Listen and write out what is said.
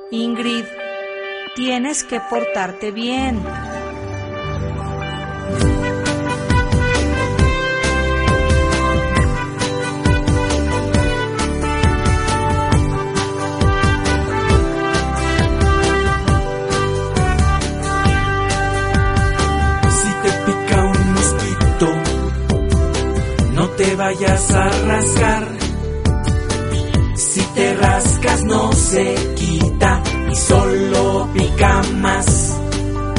Ingrid, tienes que portarte bien. Si te pica un mosquito, no te vayas a rascar. Si te rascas no se quita y solo pica más.